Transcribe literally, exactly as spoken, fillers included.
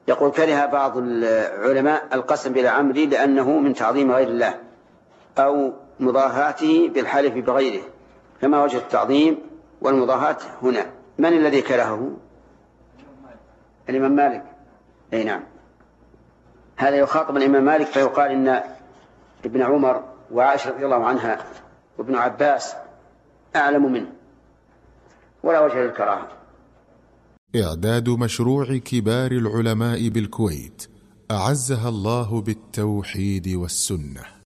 يقول كره بعض العلماء القسم بلا عمري لأنه من تعظيم غير الله أو مضاهاته بالحلف بغيره، فما وجه التعظيم والمضاهاة هنا؟ من الذي كرهه؟ الإمام مالك. أي نعم، هذا يخاطب الإمام مالك فيقال إن ابن عمر وعائشة رضي الله عنها وابن عباس أعلم منه، ولا وجه للكراهة. إعداد مشروع كبار العلماء بالكويت أعزها الله بالتوحيد والسنة.